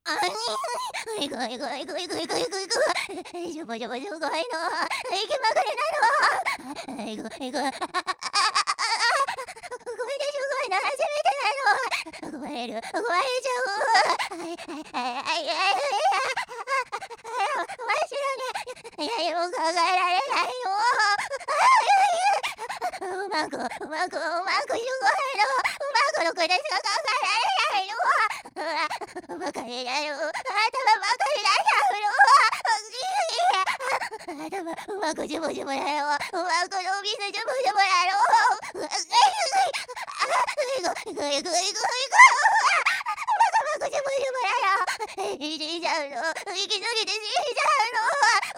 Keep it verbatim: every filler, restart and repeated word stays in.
あに、いくいくいくいくいくいくいく。しょぼしょぼしょごいの。息まぐれなの。いくいく。ああああああああ。ごめんね、すごいな、初めてなの。壊れる、壊れちゃう。はいはいはいはいはい。面白いね。いや、よく考えられないよ。うまくうまくうまくすごいの。うまくろくでしか考えられないの。うわ、バカになる。頭バカになっちゃうの。頭うまくジュブジュブだろ。うまくのびすジュブジュブだろ。ういくいくいくいくいく。バカバカジュブジュブだろ。死んじゃうの。息づきで死んじゃうの。